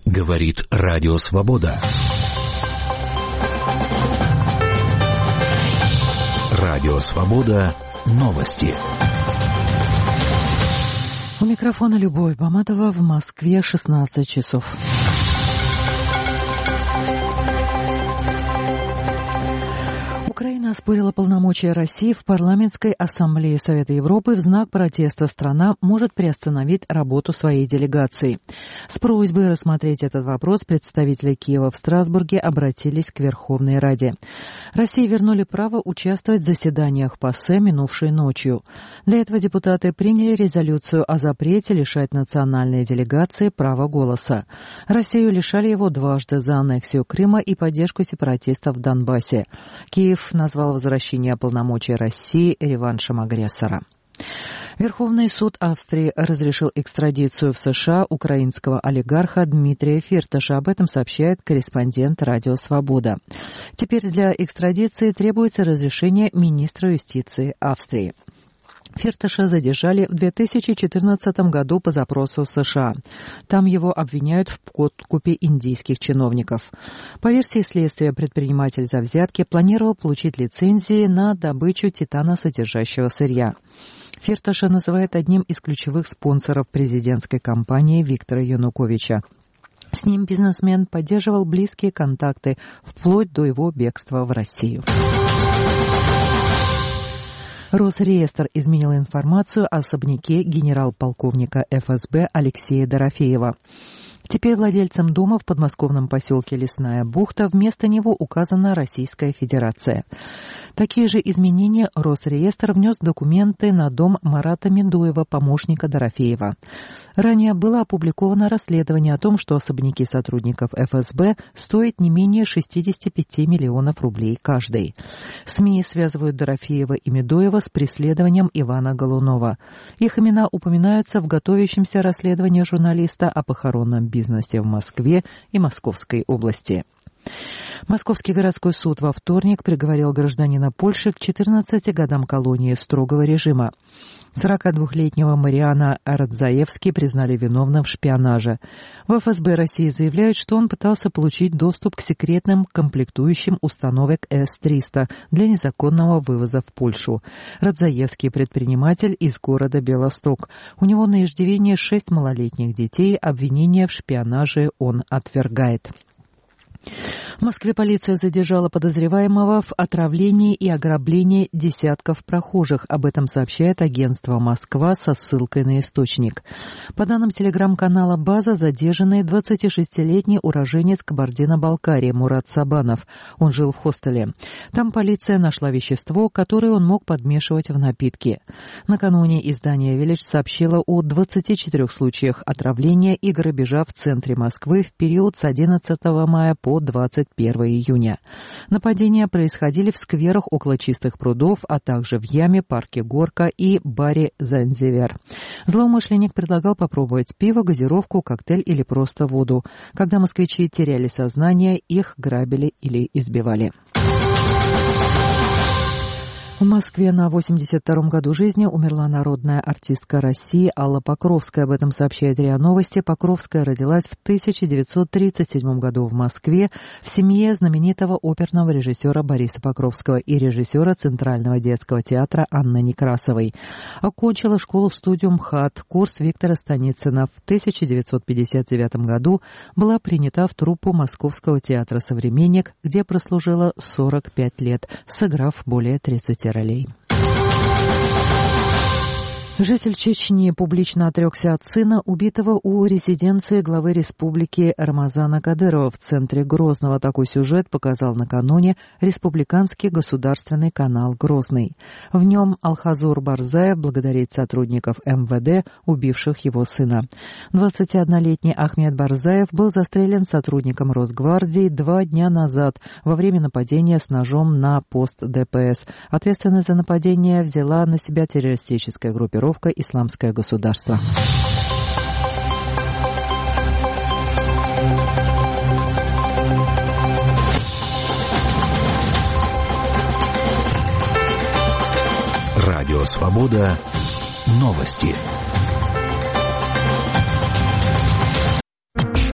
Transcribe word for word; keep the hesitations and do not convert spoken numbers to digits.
Говорит Радио Свобода. Радио Свобода. Новости. У микрофона Любовь Баматова. В Москве шестнадцать часов. Украина оспорила полномочия России в парламентской ассамблее Совета Европы. В знак протеста страна может приостановить работу своей делегации. С просьбой рассмотреть этот вопрос представители Киева в Страсбурге обратились к Верховной Раде. России вернули право участвовать в заседаниях ПАСЕ минувшей ночью. Для этого депутаты приняли резолюцию о запрете лишать национальные делегации права голоса. Россию лишали его дважды за аннексию Крыма и поддержку сепаратистов в Донбассе. Киев назвал возвращение полномочий России реваншем агрессора. Верховный суд Австрии разрешил экстрадицию в США украинского олигарха Дмитрия Фирташа. Об этом сообщает корреспондент Радио Свобода. Теперь для экстрадиции требуется разрешение министра юстиции Австрии. Фирташа задержали в две тысячи четырнадцатом году по запросу США. Там его обвиняют в подкупе индийских чиновников. По версии следствия, предприниматель за взятки планировал получить лицензии на добычу титаносодержащего сырья. Фирташа называют одним из ключевых спонсоров президентской кампании Виктора Януковича. С ним бизнесмен поддерживал близкие контакты вплоть до его бегства в Россию. Росреестр изменил информацию о особняке генерал-полковника эф эс бэ Алексея Дорофеева. Теперь владельцем дома в подмосковном поселке Лесная бухта вместо него указана Российская Федерация. Такие же изменения Росреестр внес в документы на дом Марата Медуева, помощника Дорофеева. Ранее было опубликовано расследование о том, что особняки сотрудников эф эс бэ стоят не менее шестьдесят пять миллионов рублей каждый. СМИ связывают Дорофеева и Медуева с преследованием Ивана Голунова. Их имена упоминаются в готовящемся расследовании журналиста о похоронном бизнесе в Москве и Московской области. Московский городской суд во вторник приговорил гражданина Польши к четырнадцати годам колонии строгого режима. сорокадвухлетнего Мариана Радзаевски признали виновным в шпионаже. В эф эс бэ России заявляют, что он пытался получить доступ к секретным комплектующим установок эс триста для незаконного вывоза в Польшу. Радзаевский предприниматель из города Белосток. У него на иждивении шесть малолетних детей. Обвинения в шпионаже он отвергает. В Москве полиция задержала подозреваемого в отравлении и ограблении десятков прохожих. Об этом сообщает агентство «Москва» со ссылкой на источник. По данным телеграм-канала «База», задержанный двадцатишестилетний уроженец Кабардино-Балкарии Мурат Сабанов. Он жил в хостеле. Там полиция нашла вещество, которое он мог подмешивать в напитки. Накануне издание «Виллидж» сообщило о двадцати четырёх случаях отравления и грабежа в центре Москвы в период с одиннадцатого мая по двадцать первого июня. Нападения происходили в скверах около Чистых прудов, а также в яме, парке Горка и баре Занзивер. Злоумышленник предлагал попробовать пиво, газировку, коктейль или просто воду. Когда москвичи теряли сознание, их грабили или избивали. В Москве на восемьдесят втором году жизни умерла народная артистка России Алла Покровская. Об этом сообщает РИА Новости. Покровская родилась в тысяча девятьсот тридцать седьмом году в Москве в семье знаменитого оперного режиссера Бориса Покровского и режиссера Центрального детского театра Анны Некрасовой. Окончила школу-студию МХАТ, курс Виктора Станицына. В тысяча девятьсот пятьдесят девятом году была принята в труппу Московского театра «Современник», где прослужила сорок пять лет, сыграв более тридцати ролей. Житель Чечни публично отрекся от сына, убитого у резиденции главы республики Рамазана Кадырова в центре Грозного. Такой сюжет показал накануне республиканский государственный канал «Грозный». В нем Алхазур Барзаев благодарит сотрудников эм вэ дэ, убивших его сына. двадцатиоднолетний Ахмед Барзаев был застрелен сотрудником Росгвардии два дня назад во время нападения с ножом на пост дэ пэ эс. Ответственность за нападение взяла на себя террористическая группировка «Исламское государство». Радио Свобода. Новости.